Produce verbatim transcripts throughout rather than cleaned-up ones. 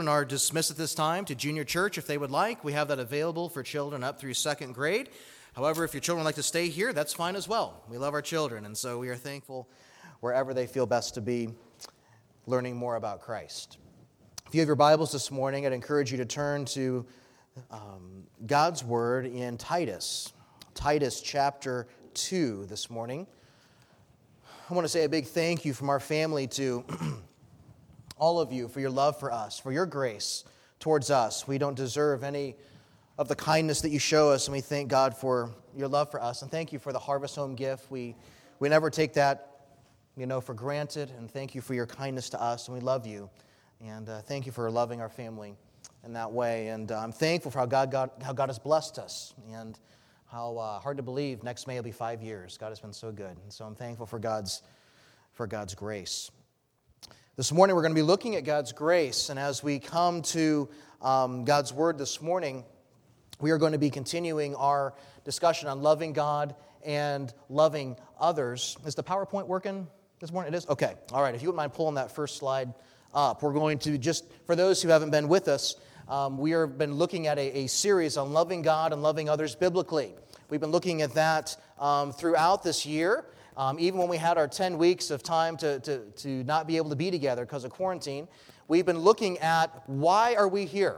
Are dismissed at this time to junior church if they would like. We have that available for children up through second grade. However, if your children like to stay here, that's fine as well. We love our children, and so we are thankful wherever they feel best to be learning more about Christ. If you have your Bibles this morning, I'd encourage you to turn to um, God's Word in Titus. Titus chapter two this morning. I want to say a big thank you from our family to all of you for your love for us, for your grace towards us. We don't deserve any of the kindness that you show us, and we thank God for your love for us. And thank you for the Harvest Home gift. We we never take that, you know, for granted. And thank you for your kindness to us, and we love you. And uh, thank you for loving our family in that way. And uh, I'm thankful for how God, God how God has blessed us, and how uh, hard to believe next May will be five years. God has been so good, and so I'm thankful for God's for God's grace. This morning we're going to be looking at God's grace, and as we come to um, God's Word this morning, we are going to be continuing our discussion on loving God and loving others. Is the PowerPoint working this morning? It is? Okay. All right. If you wouldn't mind pulling that first slide up, we're going to just, for those who haven't been with us, um, we have been looking at a, a series on loving God and loving others biblically. We've been looking at that um, throughout this year. Um, even when we had our ten weeks of time to, to, to not be able to be together because of quarantine, we've been looking at why are we here?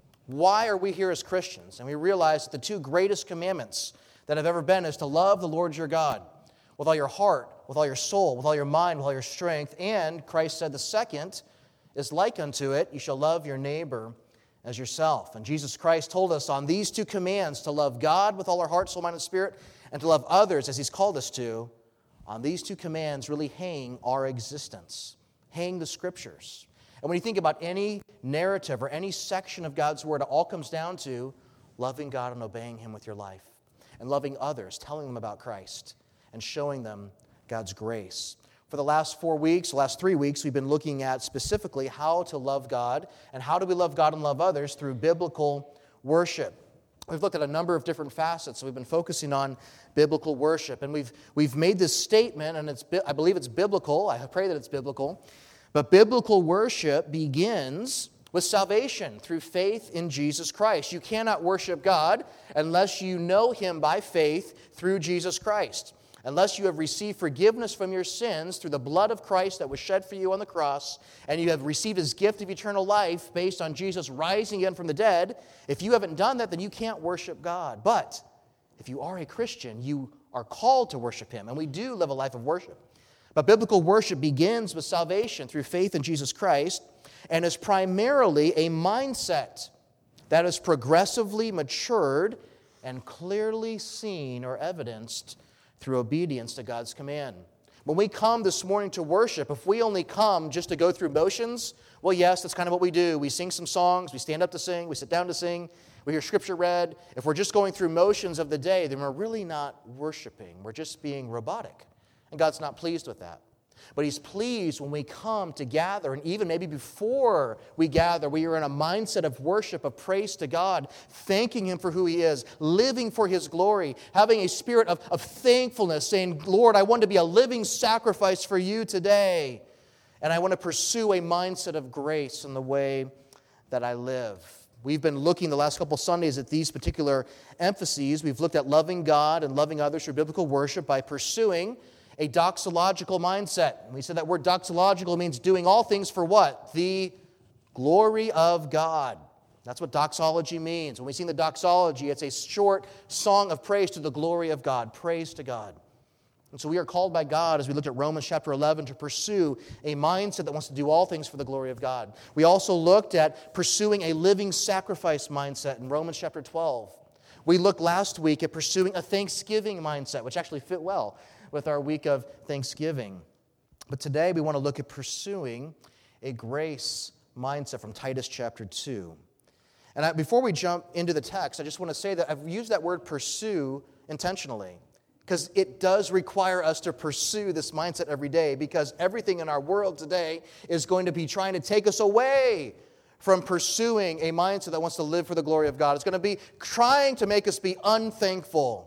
Why are we here as Christians? And we realized that the two greatest commandments that have ever been is to love the Lord your God with all your heart, with all your soul, with all your mind, with all your strength. And Christ said the second is like unto it, you shall love your neighbor as yourself. And Jesus Christ told us on these two commands to love God with all our heart, soul, mind, and spirit, and to love others as He's called us to. On these two commands really hang our existence, hang the Scriptures. And when you think about any narrative or any section of God's Word, it all comes down to loving God and obeying Him with your life, and loving others, telling them about Christ, and showing them God's grace. For the last four weeks, the last three weeks, we've been looking at specifically how to love God, and how do we love God and love others through biblical worship. We've looked at a number of different facets, so we've been focusing on biblical worship. And we've we've made this statement, and it's I believe it's biblical. I pray that it's biblical. But biblical worship begins with salvation through faith in Jesus Christ. You cannot worship God unless you know Him by faith through Jesus Christ. Unless you have received forgiveness from your sins through the blood of Christ that was shed for you on the cross, and you have received His gift of eternal life based on Jesus rising again from the dead, if you haven't done that, then you can't worship God. But if you are a Christian, you are called to worship Him, and we do live a life of worship. But biblical worship begins with salvation through faith in Jesus Christ, and is primarily a mindset that is progressively matured and clearly seen or evidenced through obedience to God's command. When we come this morning to worship, if we only come just to go through motions, well, yes, that's kind of what we do. We sing some songs, we stand up to sing, we sit down to sing, we hear Scripture read. If we're just going through motions of the day, then we're really not worshiping. We're just being robotic. And God's not pleased with that. But He's pleased when we come to gather, and even maybe before we gather, we are in a mindset of worship, of praise to God, thanking Him for who He is, living for His glory, having a spirit of, of thankfulness, saying, Lord, I want to be a living sacrifice for You today, and I want to pursue a mindset of grace in the way that I live. We've been looking the last couple Sundays at these particular emphases. We've looked at loving God and loving others through biblical worship by pursuing a doxological mindset. We said that word doxological means doing all things for what? The glory of God. That's what doxology means. When we sing the doxology, it's a short song of praise to the glory of God. Praise to God. And so we are called by God, as we looked at Romans chapter eleven, to pursue a mindset that wants to do all things for the glory of God. We also looked at pursuing a living sacrifice mindset in Romans chapter twelve. We looked last week at pursuing a thanksgiving mindset, which actually fit well with our week of Thanksgiving. But today we want to look at pursuing a grace mindset from Titus chapter two. And I, before we jump into the text, I just want to say that I've used that word pursue intentionally, because it does require us to pursue this mindset every day, because everything in our world today is going to be trying to take us away from pursuing a mindset that wants to live for the glory of God. It's going to be trying to make us be unthankful.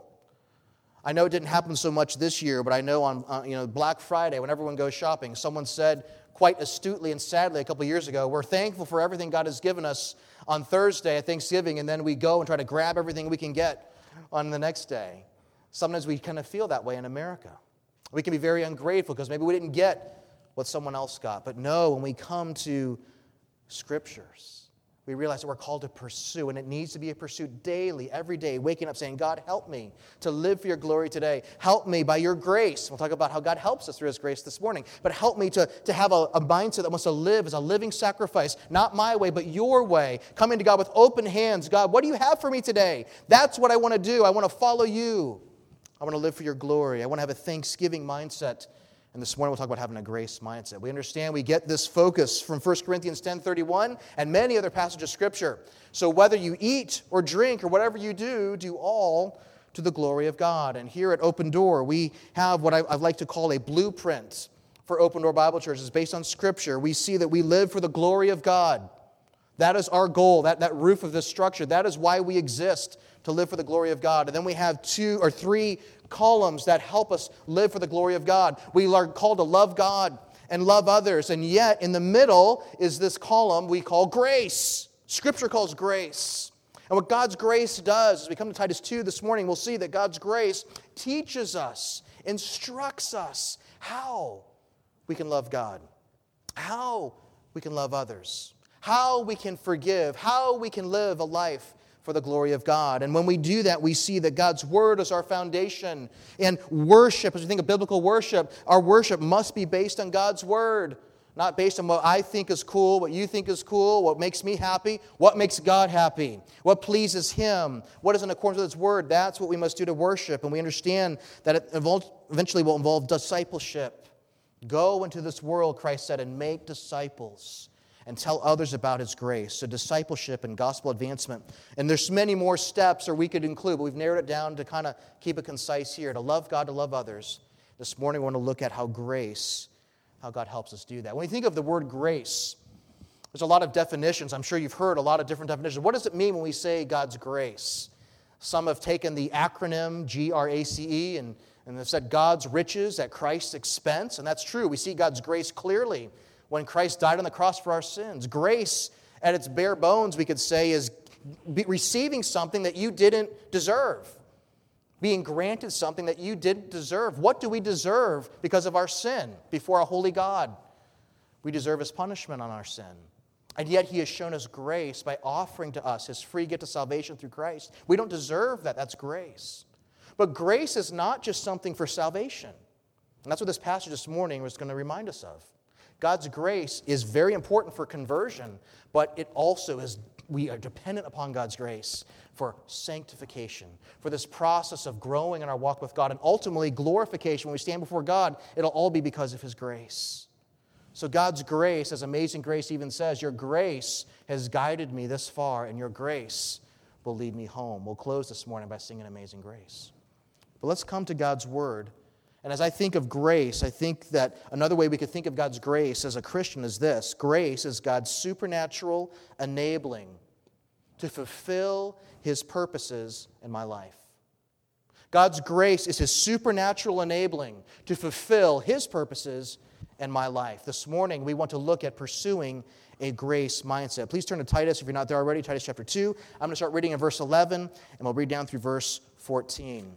I know it didn't happen so much this year, but I know on uh, you know Black Friday, when everyone goes shopping, someone said quite astutely and sadly a couple years ago. We're thankful for everything God has given us on Thursday at Thanksgiving, and then we go and try to grab everything we can get on the next day. Sometimes we kind of feel that way in America. We can be very ungrateful because maybe we didn't get what someone else got. But no, when we come to Scriptures, we realize that we're called to pursue, and it needs to be a pursuit daily, every day, waking up saying, God, help me to live for your glory today. Help me by your grace. We'll talk about how God helps us through his grace this morning. But help me to, to have a, a mindset that wants to live as a living sacrifice, not my way, but your way. Coming to God with open hands. God, what do you have for me today? That's what I want to do. I want to follow you. I want to live for your glory. I want to have a thanksgiving mindset. And this morning we'll talk about having a grace mindset. We understand we get this focus from First Corinthians ten thirty-one and many other passages of Scripture. So whether you eat or drink or whatever you do, do all to the glory of God. And here at Open Door, we have what I, I'd like to call a blueprint for Open Door Bible Church. It's based on Scripture. We see that we live for the glory of God. That is our goal, that, that roof of this structure. That is why we exist, to live for the glory of God. And then we have two or three columns that help us live for the glory of God. We are called to love God and love others. And yet, in the middle is this column we call grace. Scripture calls grace. And what God's grace does, as we come to Titus two this morning, we'll see that God's grace teaches us, instructs us how we can love God, how we can love others, how we can forgive, how we can live a life for the glory of God. And when we do that, we see that God's Word is our foundation. And worship, as we think of biblical worship, our worship must be based on God's Word, not based on what I think is cool, what you think is cool, what makes me happy, what makes God happy, what pleases Him, what is in accordance with His Word. That's what we must do to worship. And we understand that it eventually will involve discipleship. Go into this world, Christ said, and make disciples and tell others about His grace. So discipleship and gospel advancement. And there's many more steps or we could include, but we've narrowed it down to kind of keep it concise here. To love God, to love others. This morning we want to look at how grace, how God helps us do that. When you think of the word grace, there's a lot of definitions. I'm sure you've heard a lot of different definitions. What does it mean when we say God's grace? Some have taken the acronym G R A C E and, and they've said God's riches at Christ's expense. And that's true. We see God's grace clearly when Christ died on the cross for our sins. Grace, at its bare bones, we could say, is receiving something that you didn't deserve. Being granted something that you didn't deserve. What do we deserve because of our sin before a holy God? We deserve His punishment on our sin. And yet He has shown us grace by offering to us His free gift of salvation through Christ. We don't deserve that. That's grace. But grace is not just something for salvation. And that's what this passage this morning was going to remind us of. God's grace is very important for conversion, but it also is, we are dependent upon God's grace for sanctification, for this process of growing in our walk with God, and ultimately glorification. When we stand before God, it'll all be because of His grace. So God's grace, as Amazing Grace even says, your grace has guided me this far, and your grace will lead me home. We'll close this morning by singing Amazing Grace. But let's come to God's Word. And as I think of grace, I think that another way we could think of God's grace as a Christian is this. Grace is God's supernatural enabling to fulfill His purposes in my life. God's grace is His supernatural enabling to fulfill His purposes in my life. This morning, we want to look at pursuing a grace mindset. Please turn to Titus if you're not there already, Titus chapter two. I'm going to start reading in verse eleven, and we'll read down through verse fourteen.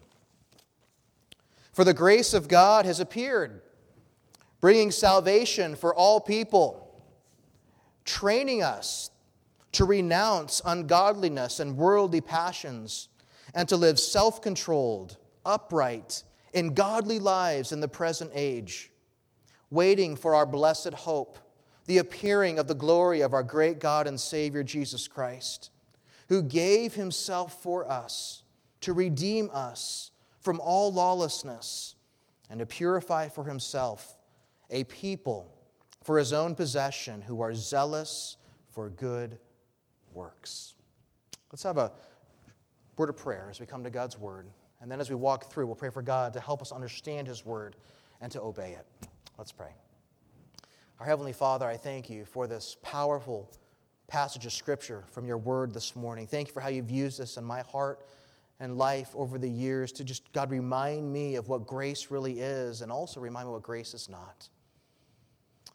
For the grace of God has appeared, bringing salvation for all people, training us to renounce ungodliness and worldly passions, and to live self-controlled, upright, in godly lives in the present age, waiting for our blessed hope, the appearing of the glory of our great God and Savior Jesus Christ, who gave Himself for us to redeem us from all lawlessness, and to purify for Himself a people for His own possession who are zealous for good works. Let's have a word of prayer as we come to God's Word. And then as we walk through, we'll pray for God to help us understand His Word and to obey it. Let's pray. Our Heavenly Father, I thank You for this powerful passage of Scripture from Your Word this morning. Thank You for how You've used this in my heart and life over the years to just, God, remind me of what grace really is and also remind me what grace is not.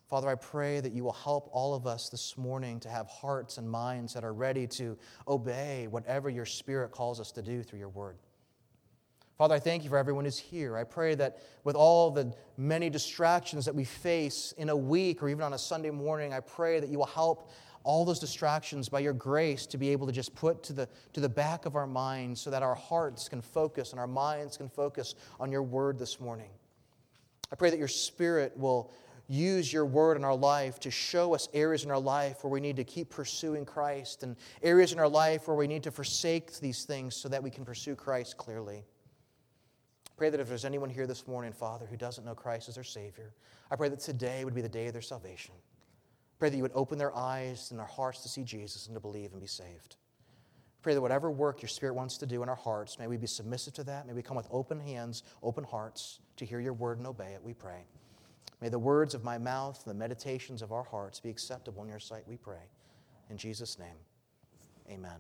Father, I pray that you will help all of us this morning to have hearts and minds that are ready to obey whatever your Spirit calls us to do through your word. Father, I thank you for everyone who's here. I pray that with all the many distractions that we face in a week or even on a Sunday morning, I pray that you will help all those distractions by your grace to be able to just put to the, to the back of our minds so that our hearts can focus and our minds can focus on your word this morning. I pray that your Spirit will use your word in our life to show us areas in our life where we need to keep pursuing Christ and areas in our life where we need to forsake these things so that we can pursue Christ clearly. Pray that if there's anyone here this morning, Father, who doesn't know Christ as their Savior, I pray that today would be the day of their salvation. Pray that you would open their eyes and their hearts to see Jesus and to believe and be saved. Pray that whatever work your Spirit wants to do in our hearts, may we be submissive to that. May we come with open hands, open hearts to hear your word and obey it, we pray. May the words of my mouth and the meditations of our hearts be acceptable in your sight, we pray. In Jesus' name, amen.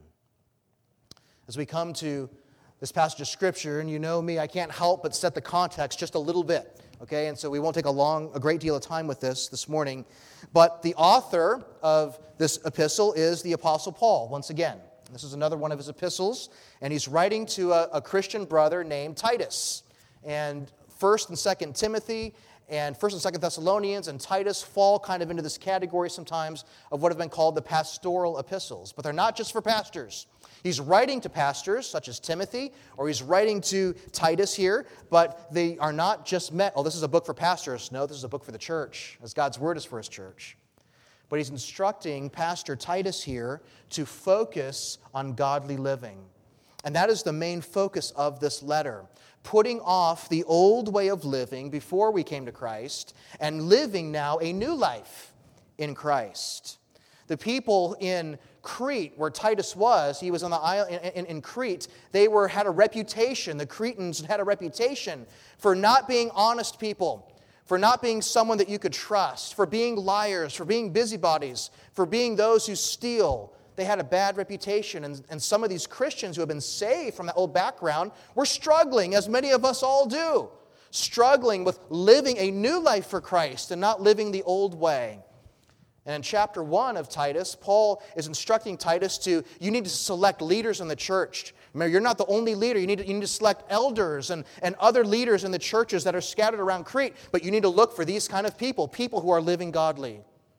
As we come to this passage of Scripture, and you know me, I can't help but set the context just a little bit, okay? And so we won't take a long, a great deal of time with this this morning. But the author of this epistle is the Apostle Paul, once again. This is another one of his epistles, and he's writing to a, a Christian brother named Titus. And First and Second Timothy and First and Second Thessalonians and Titus fall kind of into this category sometimes of what have been called the pastoral epistles. But they're not just for pastors. He's writing to pastors, such as Timothy, or he's writing to Titus here, but they are not just meant, oh, this is a book for pastors. No, this is a book for the church, as God's word is for his church. But he's instructing Pastor Titus here to focus on godly living. And that is the main focus of this letter. Putting off the old way of living before we came to Christ and living now a new life in Christ. The people in Crete, where Titus was, he was on the island in, in, in Crete, they were had a reputation, the Cretans had a reputation for not being honest people, for not being someone that you could trust, for being liars, for being busybodies, for being those who steal. They had a bad reputation, and, and some of these Christians who have been saved from that old background were struggling, as many of us all do, struggling with living a new life for Christ and not living the old way. And in chapter one of Titus, Paul is instructing Titus to, you need to select leaders in the church. Remember, you're not the only leader. You need to, you need to select elders and, and other leaders in the churches that are scattered around Crete. But you need to look for these kind of people, people who are living godly.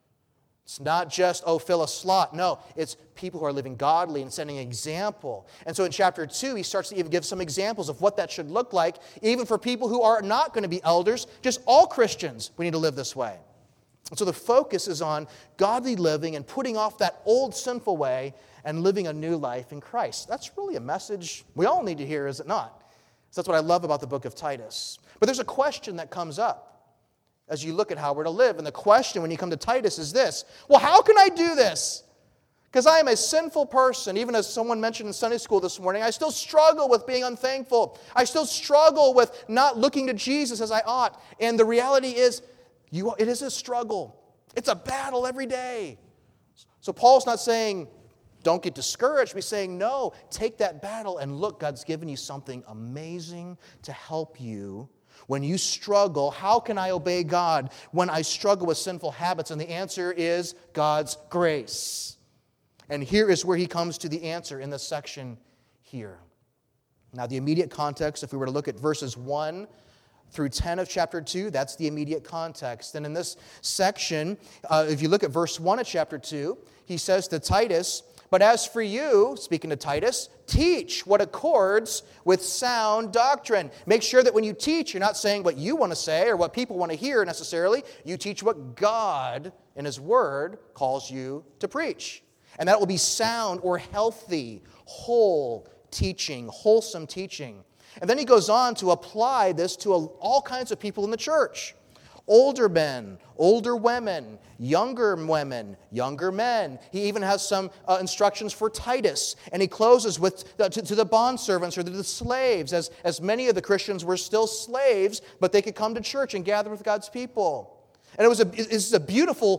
It's not just, oh, fill a slot. No, it's people who are living godly and setting an example. And so in chapter two, he starts to even give some examples of what that should look like, even for people who are not going to be elders, just all Christians. We need to live this way. And so the focus is on godly living and putting off that old sinful way and living a new life in Christ. That's really a message we all need to hear, is it not? So that's what I love about the book of Titus. But there's a question that comes up as you look at how we're to live. And the question when you come to Titus is this: well, how can I do this? Because I am a sinful person. Even as someone mentioned in Sunday school this morning, I still struggle with being unthankful. I still struggle with not looking to Jesus as I ought. And the reality is, You, it is a struggle. It's a battle every day. So Paul's not saying, don't get discouraged. He's saying, no, take that battle and look, God's given you something amazing to help you. When you struggle, how can I obey God when I struggle with sinful habits? And the answer is God's grace. And here is where he comes to the answer in this section here. Now, the immediate context, if we were to look at verses one through ten of chapter two, that's the immediate context. And in this section, uh, if you look at verse one of chapter two, he says to Titus, but as for you, speaking to Titus, teach what accords with sound doctrine. Make sure that when you teach, you're not saying what you want to say or what people want to hear necessarily. You teach what God in His Word calls you to preach. And that will be sound or healthy, whole teaching, wholesome teaching. And then he goes on to apply this to all kinds of people in the church. Older men, older women, younger women, younger men. He even has some uh, instructions for Titus. And he closes with uh, to, to the bondservants or to the slaves, as, as many of the Christians were still slaves, but they could come to church and gather with God's people. And it was a, it's a beautiful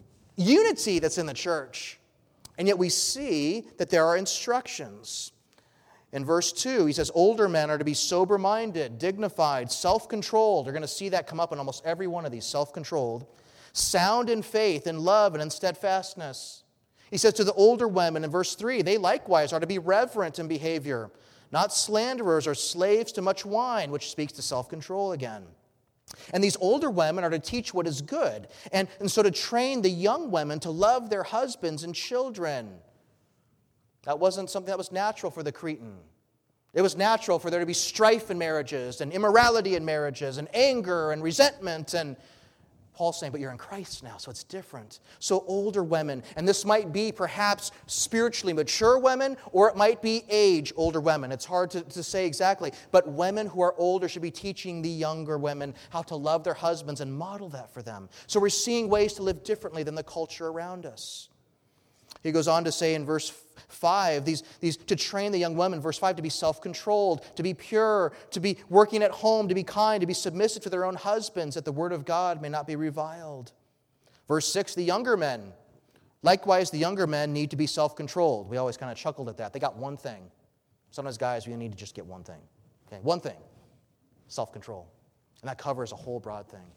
unity that's in the church. And yet we see that there are instructions. In verse two, he says, older men are to be sober-minded, dignified, self-controlled. You're going to see that come up in almost every one of these, self-controlled. sound in faith, in love, and in steadfastness. He says to the older women in verse three, they likewise are to be reverent in behavior, not slanderers or slaves to much wine, which speaks to self-control again. And these older women are to teach what is good, and, and so to train the young women to love their husbands and children. That wasn't something that was natural for the Cretan. It was natural for there to be strife in marriages and immorality in marriages and anger and resentment. And Paul's saying, but you're in Christ now, so it's different. So older women, and this might be perhaps spiritually mature women, or it might be age older women. It's hard to, to say exactly. But women who are older should be teaching the younger women how to love their husbands and model that for them. So we're seeing ways to live differently than the culture around us. He goes on to say in verse five, these, these, to train the young women, verse five, to be self-controlled, to be pure, to be working at home, to be kind, to be submissive to their own husbands, that the word of God may not be reviled. Verse six, the younger men. Likewise, the younger men need to be self-controlled. We always kind of chuckled at that. They got one thing. Sometimes, guys, we need to just get one thing. Okay, one thing, self-control. And that covers a whole broad thing.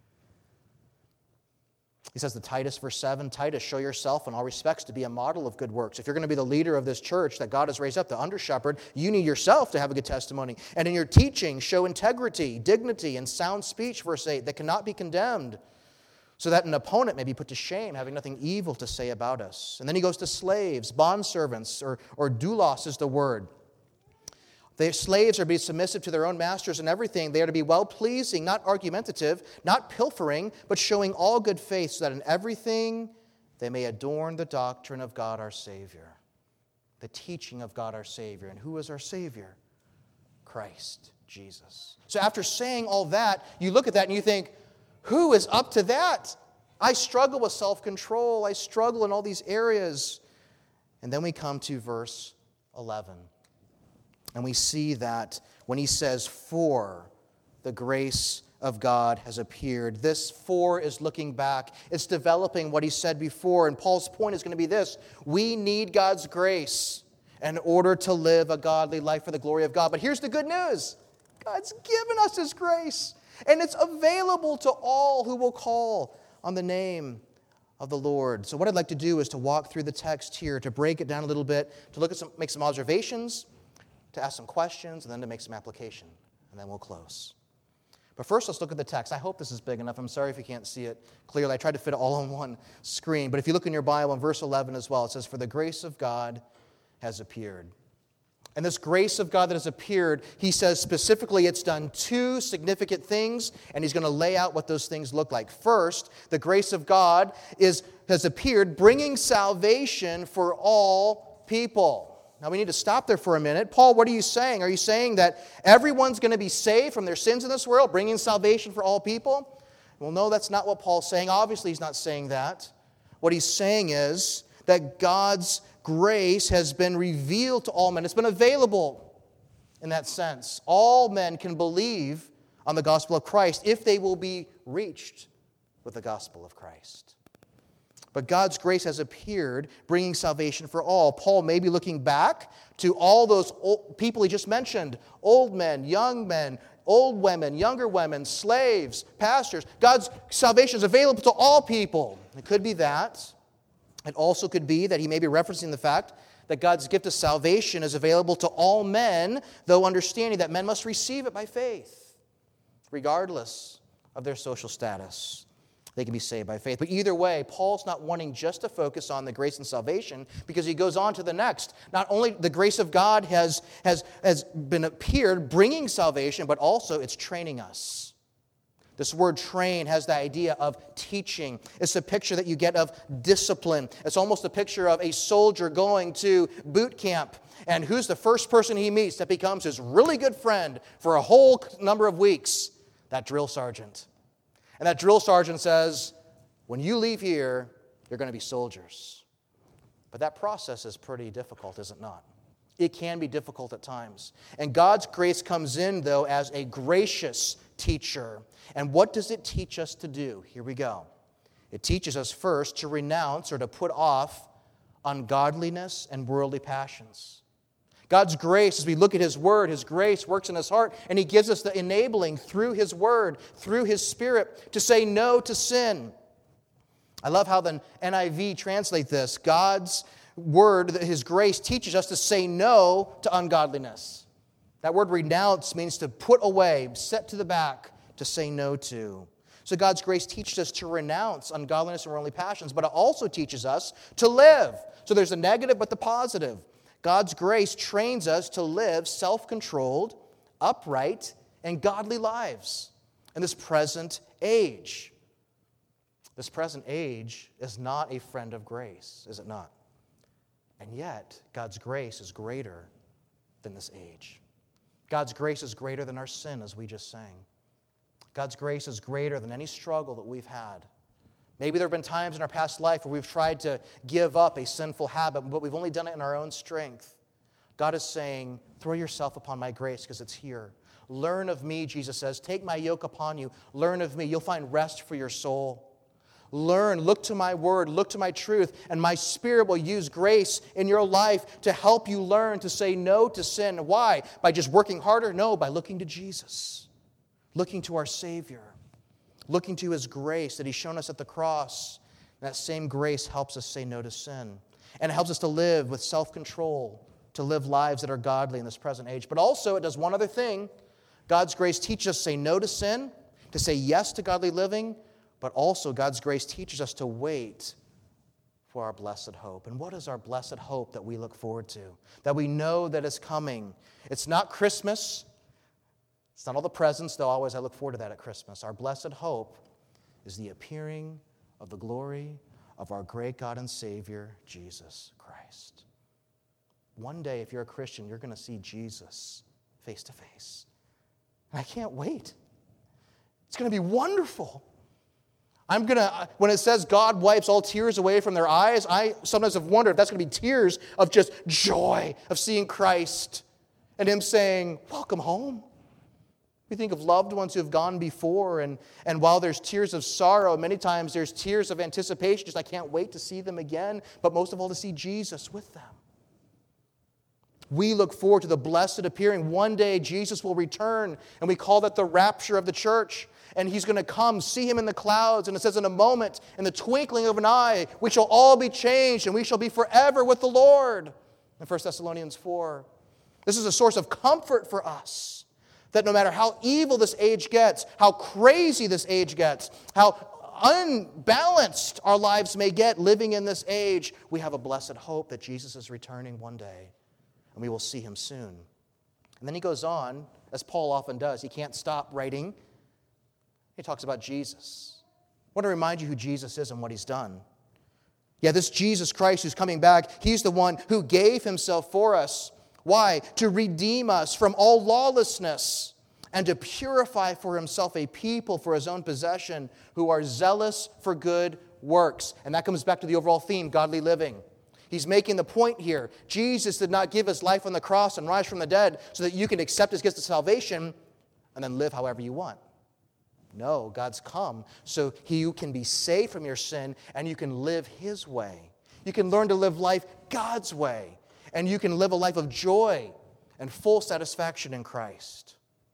He says to Titus, verse seven, Titus, show yourself in all respects to be a model of good works. If you're going to be the leader of this church that God has raised up, the under-shepherd, you need yourself to have a good testimony. And in your teaching, show integrity, dignity, and sound speech, verse eight, that cannot be condemned, so that an opponent may be put to shame, having nothing evil to say about us. And then he goes to slaves, bondservants, or, or doulos is the word. The slaves are to be submissive to their own masters in everything. They are to be well-pleasing, not argumentative, not pilfering, but showing all good faith, so that in everything they may adorn the doctrine of God our Savior, the teaching of God our Savior. And who is our Savior? Christ Jesus. So after saying all that, you look at that and you think, who is up to that? I struggle with self-control. I struggle in all these areas. And then we come to verse eleven. And we see that when he says, for the grace of God has appeared. This for is looking back. It's developing what he said before. And Paul's point is going to be this. We need God's grace in order to live a godly life for the glory of God. But here's the good news. God's given us his grace. And it's available to all who will call on the name of the Lord. So what I'd like to do is to walk through the text here, to break it down a little bit, to look at some, make some observations, to ask some questions, and then to make some application. And then we'll close. But first, let's look at the text. I hope this is big enough. I'm sorry if you can't see it clearly. I tried to fit it all on one screen. But if you look in your Bible in verse eleven as well, it says, for the grace of God has appeared. And this grace of God that has appeared, he says specifically it's done two significant things, and he's going to lay out what those things look like. First, the grace of God is has appeared, bringing salvation for all people. Now, we need to stop there for a minute. Paul, what are you saying? Are you saying that everyone's going to be saved from their sins in this world, bringing salvation for all people? Well, no, that's not what Paul's saying. Obviously, he's not saying that. What he's saying is that God's grace has been revealed to all men. It's been available in that sense. All men can believe on the gospel of Christ if they will be reached with the gospel of Christ. But God's grace has appeared, bringing salvation for all. Paul may be looking back to all those old people he just mentioned, old men, young men, old women, younger women, slaves, pastors. God's salvation is available to all people. It could be that. It also could be that he may be referencing the fact that God's gift of salvation is available to all men, though understanding that men must receive it by faith, regardless of their social status. They can be saved by faith. But either way, Paul's not wanting just to focus on the grace and salvation, because he goes on to the next. Not only the grace of God has, has, has been appeared, bringing salvation, but also it's training us. This word train has the idea of teaching. It's a picture that you get of discipline. It's almost a picture of a soldier going to boot camp. And who's the first person he meets that becomes his really good friend for a whole number of weeks? That drill sergeant. And that drill sergeant says, when you leave here, you're going to be soldiers. But that process is pretty difficult, is it not? It can be difficult at times. And God's grace comes in, though, as a gracious teacher. And what does it teach us to do? Here we go. It teaches us first to renounce or to put off ungodliness and worldly passions. God's grace, as we look at His Word, His grace works in His heart, and He gives us the enabling through His Word, through His Spirit, to say no to sin. I love how the N I V translate this. God's word, His grace, teaches us to say no to ungodliness. That word renounce means to put away, set to the back, to say no to. So God's grace teaches us to renounce ungodliness and worldly passions, but it also teaches us to live. So there's a negative but the positive. God's grace trains us to live self-controlled, upright, and godly lives in this present age. This present age is not a friend of grace, is it not? And yet, God's grace is greater than this age. God's grace is greater than our sin, as we just sang. God's grace is greater than any struggle that we've had. Maybe there have been times in our past life where we've tried to give up a sinful habit, but we've only done it in our own strength. God is saying, throw yourself upon my grace because it's here. Learn of me, Jesus says. Take my yoke upon you. Learn of me. You'll find rest for your soul. Learn, look to my word, look to my truth, and my Spirit will use grace in your life to help you learn to say no to sin. Why? By just working harder? No, by looking to Jesus, looking to our Savior, looking to His grace that He's shown us at the cross. And that same grace helps us say no to sin. And it helps us to live with self-control, to live lives that are godly in this present age. But also, it does one other thing. God's grace teaches us to say no to sin, to say yes to godly living, but also God's grace teaches us to wait for our blessed hope. And what is our blessed hope that we look forward to? That we know that is coming. It's not Christmas. It's not all the presents, though always I look forward to that at Christmas. Our blessed hope is the appearing of the glory of our great God and Savior, Jesus Christ. One day, if you're a Christian, you're going to see Jesus face to face. And I can't wait. It's going to be wonderful. I'm going to, when it says God wipes all tears away from their eyes, I sometimes have wondered if that's going to be tears of just joy of seeing Christ and Him saying, welcome home. We think of loved ones who have gone before, and, and while there's tears of sorrow, many times there's tears of anticipation, just I can't wait to see them again, but most of all to see Jesus with them. We look forward to the blessed appearing. One day Jesus will return, and we call that the rapture of the church. And He's going to come, see Him in the clouds. And it says in a moment, in the twinkling of an eye, we shall all be changed, and we shall be forever with the Lord. In First Thessalonians four. This is a source of comfort for us, that no matter how evil this age gets, how crazy this age gets, how unbalanced our lives may get living in this age, we have a blessed hope that Jesus is returning one day, and we will see Him soon. And then he goes on, as Paul often does. He can't stop writing. He talks about Jesus. I want to remind you who Jesus is and what He's done. Yeah, this Jesus Christ who's coming back, He's the one who gave Himself for us. Why? To redeem us from all lawlessness and to purify for Himself a people for His own possession who are zealous for good works. And that comes back to the overall theme, godly living. He's making the point here. Jesus did not give His life on the cross and rise from the dead so that you can accept His gift of salvation and then live however you want. No, God's come so you can be saved from your sin and you can live His way. You can learn to live life God's way. And you can live a life of joy and full satisfaction in Christ.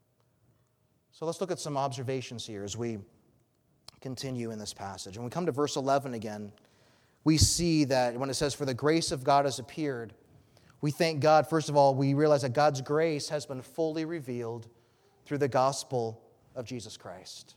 So let's look at some observations here as we continue in this passage. When we come to verse eleven again, we see that when it says, for the grace of God has appeared, we thank God, first of all, we realize that God's grace has been fully revealed through the gospel of Jesus Christ.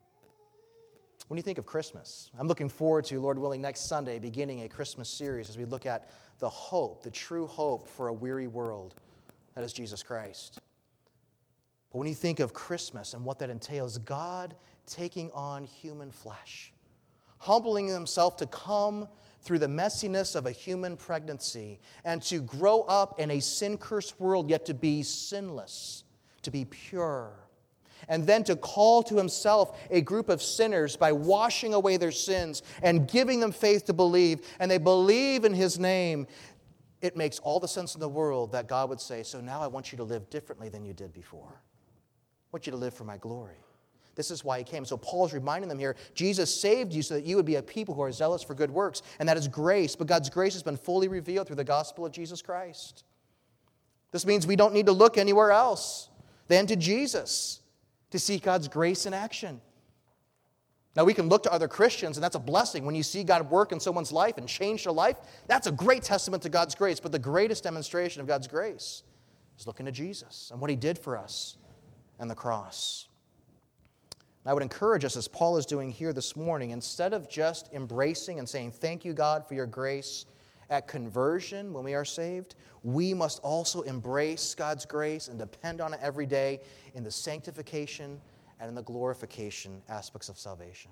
When you think of Christmas, I'm looking forward to, Lord willing, next Sunday, beginning a Christmas series as we look at the hope, the true hope for a weary world, that is Jesus Christ. But when you think of Christmas and what that entails, God taking on human flesh, humbling Himself to come through the messiness of a human pregnancy and to grow up in a sin-cursed world, yet to be sinless, to be pure, and then to call to Himself a group of sinners by washing away their sins and giving them faith to believe, and they believe in His name, it makes all the sense in the world that God would say, so now I want you to live differently than you did before. I want you to live for my glory. This is why He came. So Paul's reminding them here, Jesus saved you so that you would be a people who are zealous for good works, and that is grace, but God's grace has been fully revealed through the gospel of Jesus Christ. This means we don't need to look anywhere else than to Jesus to see God's grace in action. Now, we can look to other Christians, and that's a blessing. When you see God work in someone's life and change their life, that's a great testament to God's grace. But the greatest demonstration of God's grace is looking to Jesus and what he did for us and the cross. And I would encourage us, as Paul is doing here this morning, instead of just embracing and saying, thank you, God, for your grace at conversion when we are saved, we must also embrace God's grace and depend on it every day in the sanctification and in the glorification aspects of salvation.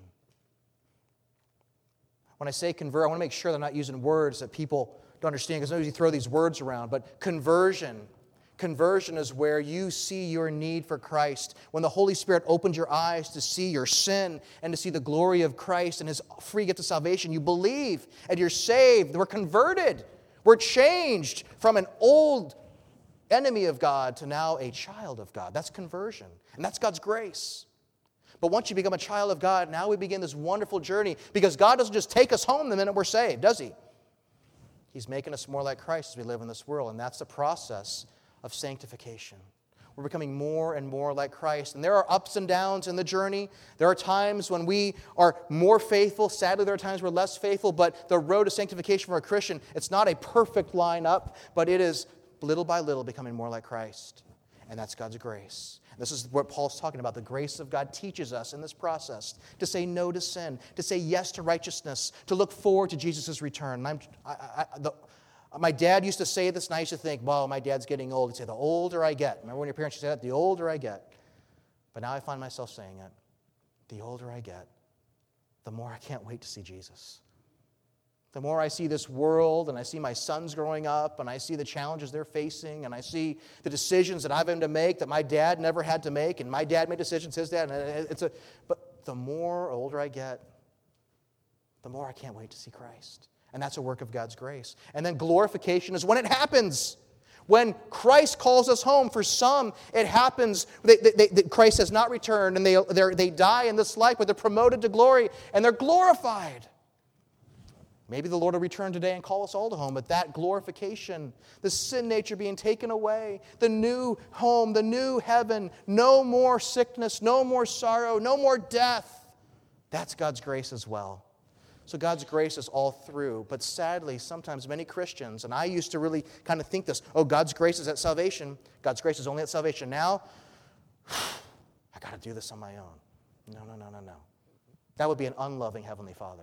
When I say convert, I want to make sure that I'm not using words that people don't understand, because sometimes you throw these words around. But conversion, conversion is where you see your need for Christ. When the Holy Spirit opens your eyes to see your sin and to see the glory of Christ and his free gift of salvation, you believe and you're saved. We're converted. We're changed from an old enemy of God to now a child of God. That's conversion. And that's God's grace. But once you become a child of God, now we begin this wonderful journey, because God doesn't just take us home the minute we're saved, does he? He's making us more like Christ as we live in this world, and that's the process of sanctification. We're becoming more and more like Christ. And there are ups and downs in the journey. There are times when we are more faithful. Sadly, there are times we're less faithful. But the road to sanctification for a Christian, it's not a perfect line up, but it is little by little becoming more like Christ. And that's God's grace. This is what Paul's talking about. The grace of God teaches us in this process to say no to sin, to say yes to righteousness, to look forward to Jesus' return. And I'm, I, I, the, my dad used to say this, and I used to think, well, my dad's getting old. He'd say, the older I get. Remember when your parents used to say that? The older I get. But now I find myself saying it. The older I get, the more I can't wait to see Jesus. The more I see this world, and I see my sons growing up, and I see the challenges they're facing, and I see the decisions that I've had to make that my dad never had to make, and my dad made decisions, his dad, and it's a, but the more older I get, the more I can't wait to see Christ. And that's a work of God's grace. And then glorification is when it happens. When Christ calls us home. For some, it happens, they, they, they, Christ has not returned, and they, they die in this life, but they're promoted to glory, and they're glorified. Maybe the Lord will return today and call us all to home, but that glorification, the sin nature being taken away, the new home, the new heaven, no more sickness, no more sorrow, no more death, that's God's grace as well. So God's grace is all through, but sadly, sometimes many Christians, and I used to really kind of think this, oh, God's grace is at salvation, God's grace is only at salvation. Now, I got to do this on my own. No, no, no, no, no. That would be an unloving Heavenly Father.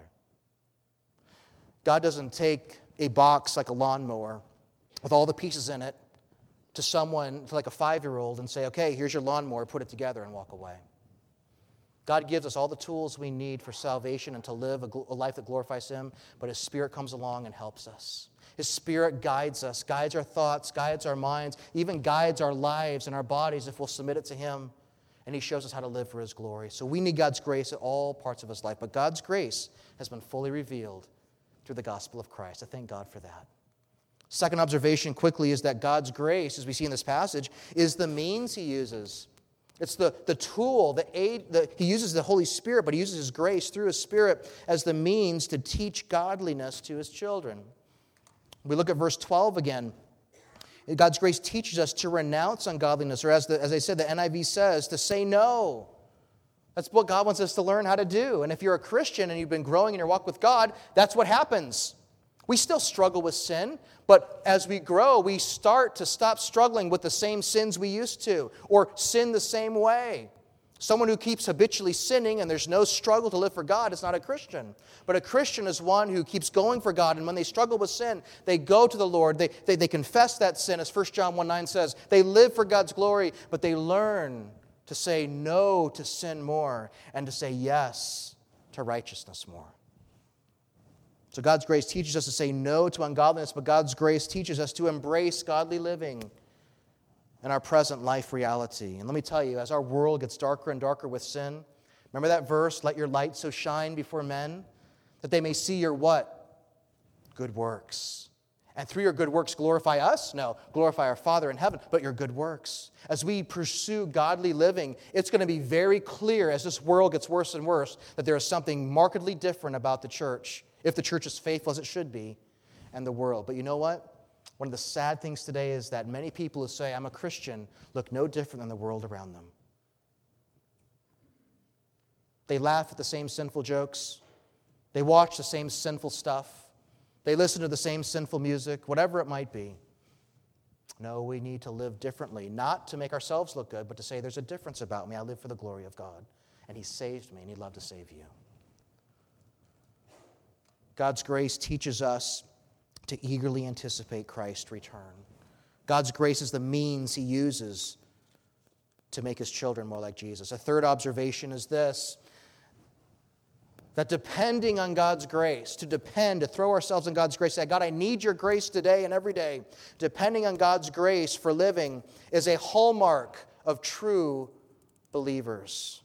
God doesn't take a box like a lawnmower with all the pieces in it to someone, to like a five-year-old, and say, okay, here's your lawnmower, put it together and walk away. God gives us all the tools we need for salvation and to live a, a life that glorifies Him, but His Spirit comes along and helps us. His Spirit guides us, guides our thoughts, guides our minds, even guides our lives and our bodies if we'll submit it to Him. And He shows us how to live for His glory. So we need God's grace at all parts of His life, but God's grace has been fully revealed through the gospel of Christ. I thank God for that. Second observation quickly is that God's grace, as we see in this passage, is the means He uses. It's the, the tool, the aid. The, he uses the Holy Spirit, but He uses His grace through His Spirit as the means to teach godliness to His children. We look at verse twelve again. God's grace teaches us to renounce ungodliness, or as, the, as I said, the N I V says, to say no. That's what God wants us to learn how to do. And if you're a Christian and you've been growing in your walk with God, that's what happens. We still struggle with sin, but as we grow, we start to stop struggling with the same sins we used to, or sin the same way. Someone who keeps habitually sinning and there's no struggle to live for God is not a Christian. But a Christian is one who keeps going for God, and when they struggle with sin, they go to the Lord. They, they, they confess that sin, as First John one nine says. They live for God's glory, but they learn to say no to sin more and to say yes to righteousness more. So God's grace teaches us to say no to ungodliness, but God's grace teaches us to embrace godly living in our present life reality. And let me tell you, as our world gets darker and darker with sin, remember that verse, let your light so shine before men, that they may see your what? Good works. And through your good works glorify us? No, glorify our Father in heaven, but your good works. As we pursue godly living, it's going to be very clear as this world gets worse and worse that there is something markedly different about the church, if the church is faithful as it should be, and the world. But you know what? One of the sad things today is that many people who say, I'm a Christian, look no different than the world around them. They laugh at the same sinful jokes. They watch the same sinful stuff. They listen to the same sinful music, whatever it might be. No, we need to live differently, not to make ourselves look good, but to say there's a difference about me. I live for the glory of God, and He saved me, and He'd love to save you. God's grace teaches us to eagerly anticipate Christ's return. God's grace is the means He uses to make His children more like Jesus. A third observation is this, that depending on God's grace, to depend, to throw ourselves on God's grace, say, God, I need your grace today and every day. Depending on God's grace for living is a hallmark of true believers.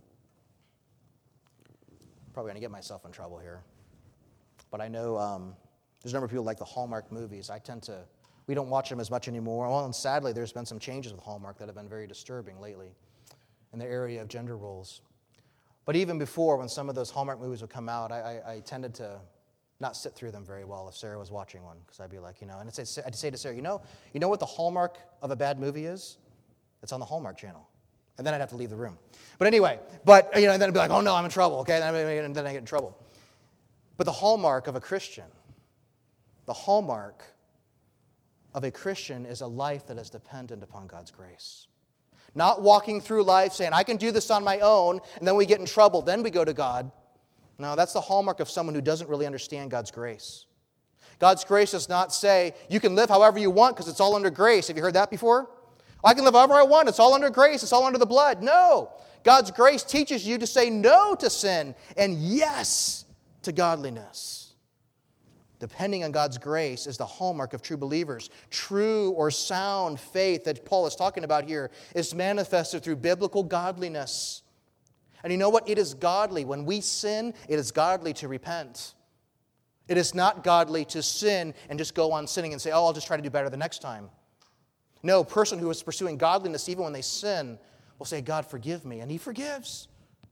Probably going to get myself in trouble here. But I know um, there's a number of people who like the Hallmark movies. I tend to, we don't watch them as much anymore. Well, and sadly, there's been some changes with Hallmark that have been very disturbing lately in the area of gender roles. But even before, when some of those Hallmark movies would come out, I, I, I tended to not sit through them very well if Sarah was watching one, because I'd be like, you know, and I'd say, I'd say to Sarah, you know, you know what the hallmark of a bad movie is? It's on the Hallmark Channel. And then I'd have to leave the room. But anyway, but, you know, and then I'd be like, oh no, I'm in trouble, okay? And then I get in trouble. But the hallmark of a Christian, the hallmark of a Christian is a life that is dependent upon God's grace. Not walking through life saying, I can do this on my own, and then we get in trouble, then we go to God. No, that's the hallmark of someone who doesn't really understand God's grace. God's grace does not say, you can live however you want because it's all under grace. Have you heard that before? I can live however I want. It's all under grace. It's all under the blood. No. God's grace teaches you to say no to sin and yes to godliness. Depending on God's grace is the hallmark of true believers. True or sound faith that Paul is talking about here is manifested through biblical godliness. And you know what? It is godly. When we sin, it is godly to repent. It is not godly to sin and just go on sinning and say, oh, I'll just try to do better the next time. No, a person who is pursuing godliness, even when they sin, will say, God, forgive me. And He forgives.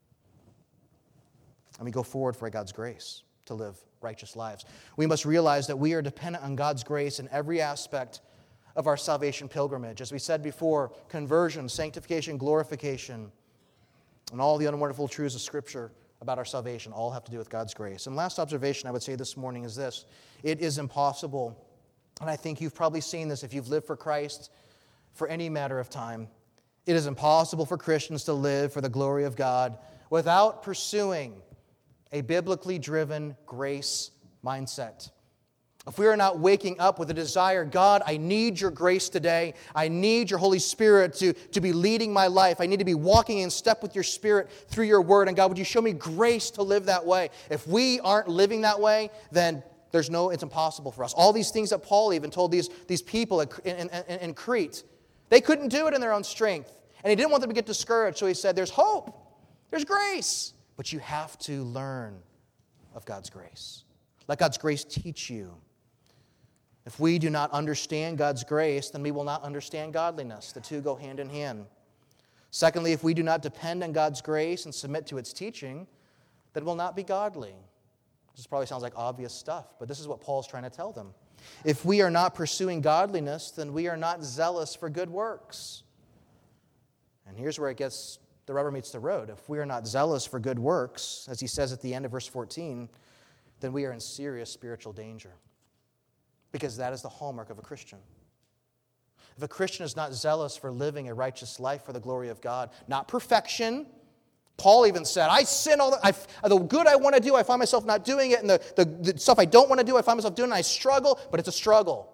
And we go forward for God's grace to live righteous lives. We must realize that we are dependent on God's grace in every aspect of our salvation pilgrimage. As we said before, conversion, sanctification, glorification, and all the unwonderful truths of Scripture about our salvation all have to do with God's grace. And last observation I would say this morning is this. It is impossible, and I think you've probably seen this if you've lived for Christ for any matter of time. It is impossible for Christians to live for the glory of God without pursuing a biblically driven grace mindset. If we are not waking up with a desire, God, I need your grace today. I need your Holy Spirit to, to be leading my life. I need to be walking in step with your Spirit through your word. And God, would you show me grace to live that way? If we aren't living that way, then there's no, it's impossible for us. All these things that Paul even told these, these people in, in, in, in Crete, they couldn't do it in their own strength. And he didn't want them to get discouraged, so he said, there's hope, there's grace. But you have to learn of God's grace. Let God's grace teach you. If we do not understand God's grace, then we will not understand godliness. The two go hand in hand. Secondly, if we do not depend on God's grace and submit to its teaching, then we'll not be godly. This probably sounds like obvious stuff, but this is what Paul's trying to tell them. If we are not pursuing godliness, then we are not zealous for good works. And here's where it gets the rubber meets the road. If we are not zealous for good works, as he says at the end of verse fourteen, then we are in serious spiritual danger. Because that is the hallmark of a Christian. If a Christian is not zealous for living a righteous life for the glory of God, not perfection. Paul even said, I sin all the, I, the good I want to do, I find myself not doing it, and the, the, the stuff I don't want to do, I find myself doing it, and I struggle, but it's a struggle.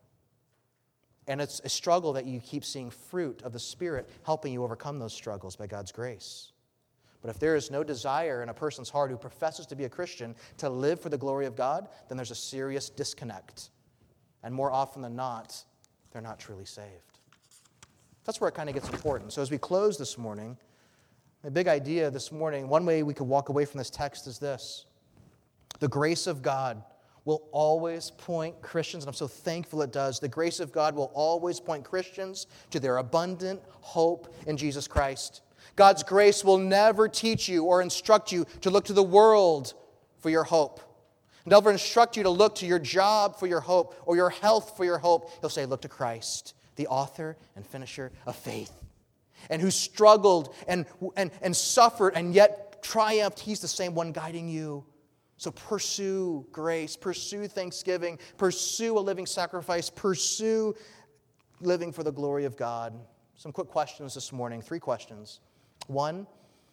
And it's a struggle that you keep seeing fruit of the Spirit helping you overcome those struggles by God's grace. But if there is no desire in a person's heart who professes to be a Christian to live for the glory of God, then there's a serious disconnect. And more often than not, they're not truly saved. That's where it kind of gets important. So as we close this morning, my big idea this morning, one way we could walk away from this text is this. The grace of God will always point Christians, and I'm so thankful it does, the grace of God will always point Christians to their abundant hope in Jesus Christ. God's grace will never teach you or instruct you to look to the world for your hope. Never instruct you to look to your job for your hope or your health for your hope. He'll say, look to Christ, the author and finisher of faith, and who struggled and, and, and suffered and yet triumphed, He's the same one guiding you. So pursue grace, pursue thanksgiving, pursue a living sacrifice, pursue living for the glory of God. Some quick questions this morning, three questions. One,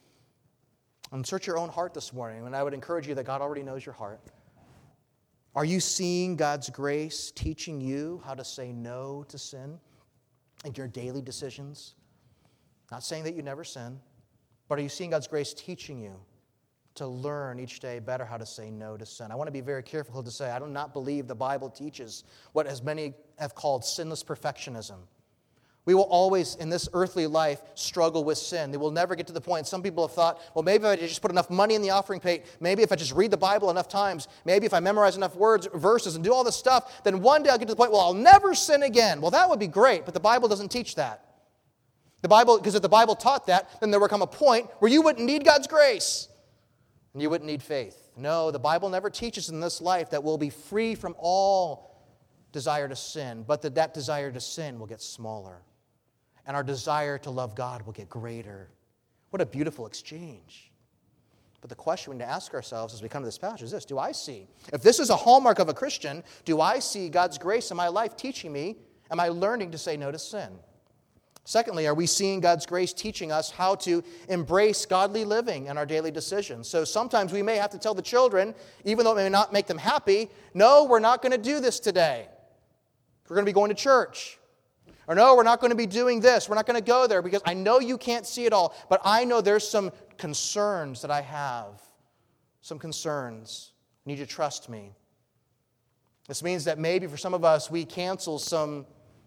and search your own heart this morning, and I would encourage you that God already knows your heart. Are you seeing God's grace teaching you how to say no to sin in your daily decisions? Not saying that you never sin, but are you seeing God's grace teaching you to learn each day better how to say no to sin? I want to be very careful to say I do not believe the Bible teaches what as many have called sinless perfectionism. We will always, in this earthly life, struggle with sin. They will never get to the point. Some people have thought, well, maybe if I just put enough money in the offering plate, maybe if I just read the Bible enough times, maybe if I memorize enough words, verses, and do all this stuff, then one day I'll get to the point, well, I'll never sin again. Well, that would be great, but the Bible doesn't teach that. The Bible, because if the Bible taught that, then there would come a point where you wouldn't need God's grace, and you wouldn't need faith. No, the Bible never teaches in this life that we'll be free from all desire to sin, but that that desire to sin will get smaller. And our desire to love God will get greater. What a beautiful exchange. But the question we need to ask ourselves as we come to this passage is this: do I see, if this is a hallmark of a Christian, do I see God's grace in my life teaching me? Am I learning to say no to sin? Secondly, are we seeing God's grace teaching us how to embrace godly living in our daily decisions? So sometimes we may have to tell the children, even though it may not make them happy, no, we're not going to do this today. We're going to be going to church. Or no, we're not going to be doing this. We're not going to go there because I know you can't see it all, but I know there's some concerns that I have. Some concerns. I need you to trust me. This means that maybe for some of us, we cancel some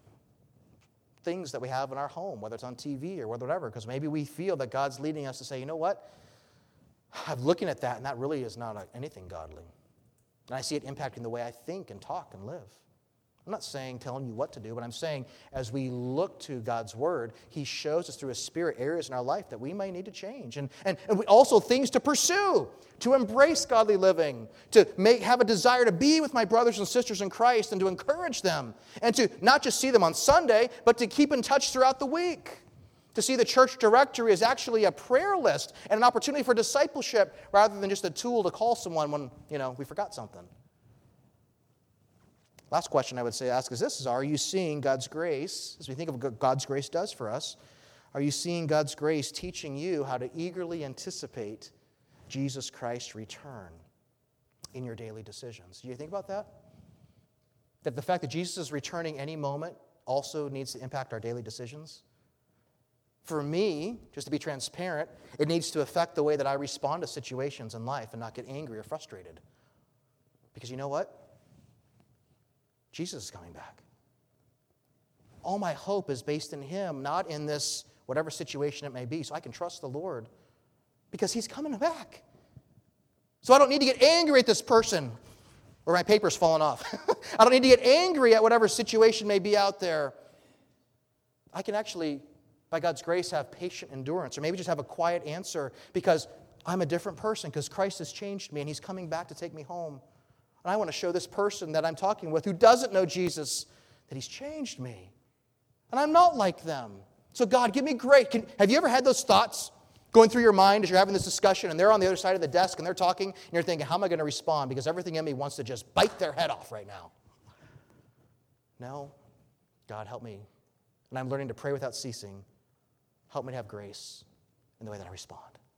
things that we have in our home, whether it's on T V or whatever, because maybe we feel that God's leading us to say, you know what? I'm looking at that, and that really is not anything godly. And I see it impacting the way I think and talk and live. I'm not saying telling you what to do, but I'm saying as we look to God's Word, He shows us through His Spirit areas in our life that we may need to change. And, and, and we also things to pursue, to embrace godly living, to make have a desire to be with my brothers and sisters in Christ and to encourage them, and to not just see them on Sunday, but to keep in touch throughout the week. To see the church directory as actually a prayer list and an opportunity for discipleship rather than just a tool to call someone when, you know, we forgot something. Last question I would say ask is this, is are you seeing God's grace, as we think of what God's grace does for us, are you seeing God's grace teaching you how to eagerly anticipate Jesus Christ's return in your daily decisions? Do you think about that? That the fact that Jesus is returning any moment also needs to impact our daily decisions? For me, just to be transparent, it needs to affect the way that I respond to situations in life and not get angry or frustrated. Because you know what? Jesus is coming back. All my hope is based in Him, not in this whatever situation it may be, so I can trust the Lord because He's coming back. So I don't need to get angry at this person or my paper's falling off. I don't need to get angry at whatever situation may be out there. I can actually, by God's grace, have patient endurance or maybe just have a quiet answer because I'm a different person because Christ has changed me and He's coming back to take me home. And I want to show this person that I'm talking with who doesn't know Jesus that He's changed me. And I'm not like them. So God, give me grace. Can, have you ever had those thoughts going through your mind as you're having this discussion and they're on the other side of the desk and they're talking and you're thinking, how am I going to respond? Because everything in me wants to just bite their head off right now. No. God, help me. And I'm learning to pray without ceasing. Help me to have grace in the way that I respond.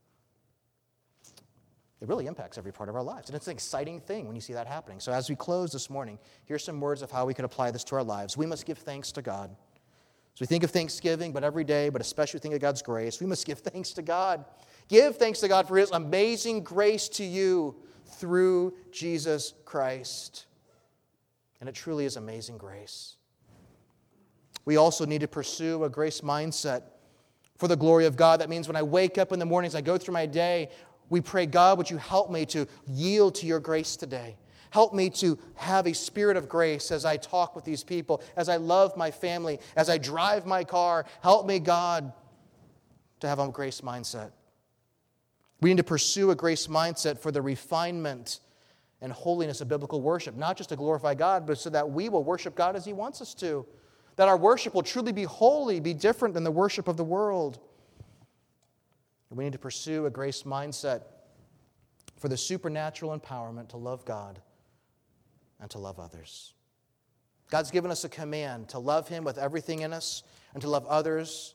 It really impacts every part of our lives. And it's an exciting thing when you see that happening. So as we close this morning, here's some words of how we could apply this to our lives. We must give thanks to God. So we think of Thanksgiving, but every day, but especially think of God's grace. We must give thanks to God. Give thanks to God for His amazing grace to you through Jesus Christ. And it truly is amazing grace. We also need to pursue a grace mindset for the glory of God. That means when I wake up in the mornings, I go through my day, we pray, God, would you help me to yield to your grace today? Help me to have a spirit of grace as I talk with these people, as I love my family, as I drive my car. Help me, God, to have a grace mindset. We need to pursue a grace mindset for the refinement and holiness of biblical worship, not just to glorify God, but so that we will worship God as He wants us to. That our worship will truly be holy, be different than the worship of the world. We need to pursue a grace mindset for the supernatural empowerment to love God and to love others. God's given us a command to love Him with everything in us and to love others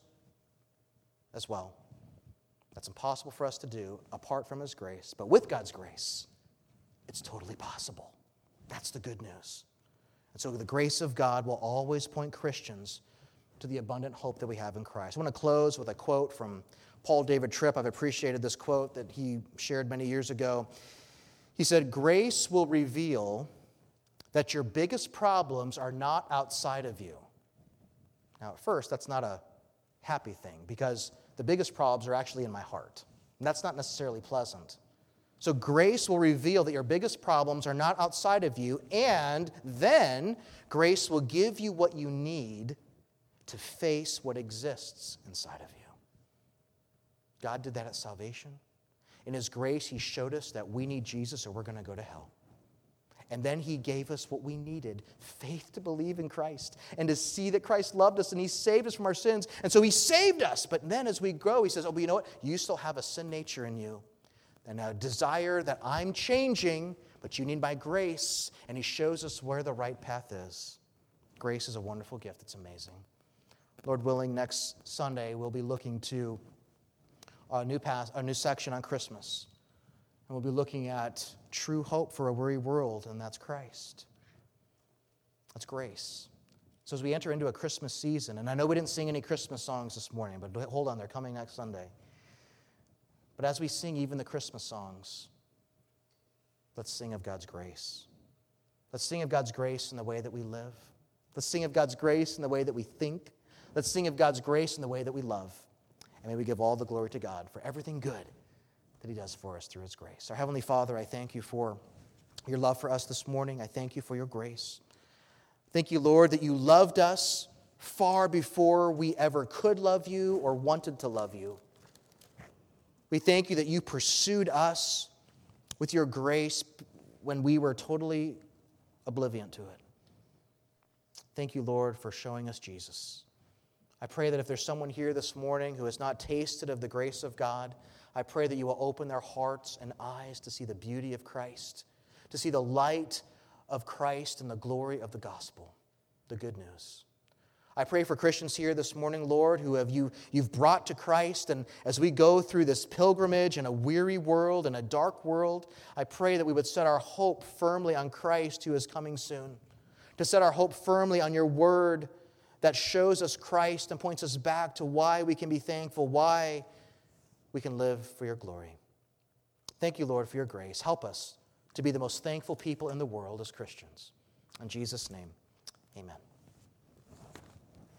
as well. That's impossible for us to do apart from His grace. But with God's grace, it's totally possible. That's the good news. And so the grace of God will always point Christians to the abundant hope that we have in Christ. I want to close with a quote from Paul David Tripp. I've appreciated this quote that he shared many years ago. He said, "Grace will reveal that your biggest problems are not outside of you." Now, at first, that's not a happy thing because the biggest problems are actually in my heart. And that's not necessarily pleasant. So grace will reveal that your biggest problems are not outside of you, and then grace will give you what you need to face what exists inside of you. God did that at salvation. In His grace, He showed us that we need Jesus or we're going to go to hell. And then He gave us what we needed, faith to believe in Christ and to see that Christ loved us and He saved us from our sins. And so He saved us. But then as we grow, He says, oh, but you know what? You still have a sin nature in you and a desire that I'm changing, but you need my grace. And He shows us where the right path is. Grace is a wonderful gift. It's amazing. Lord willing, next Sunday we'll be looking to a new, pass, a new section on Christmas. And we'll be looking at true hope for a weary world, and that's Christ. That's grace. So as we enter into a Christmas season, and I know we didn't sing any Christmas songs this morning, but hold on, they're coming next Sunday. But as we sing even the Christmas songs, let's sing of God's grace. Let's sing of God's grace in the way that we live. Let's sing of God's grace in the way that we think. Let's sing of God's grace in the way that we love. And may we give all the glory to God for everything good that He does for us through His grace. Our Heavenly Father, I thank You for Your love for us this morning. I thank You for Your grace. Thank You, Lord, that You loved us far before we ever could love You or wanted to love You. We thank You that You pursued us with Your grace when we were totally oblivion to it. Thank You, Lord, for showing us Jesus. I pray that if there's someone here this morning who has not tasted of the grace of God, I pray that You will open their hearts and eyes to see the beauty of Christ, to see the light of Christ and the glory of the gospel, the good news. I pray for Christians here this morning, Lord, who have you, you've brought to Christ, and as we go through this pilgrimage in a weary world, in a dark world, I pray that we would set our hope firmly on Christ who is coming soon, to set our hope firmly on Your word that shows us Christ and points us back to why we can be thankful, why we can live for Your glory. Thank You, Lord, for Your grace. Help us to be the most thankful people in the world as Christians. In Jesus' name, amen.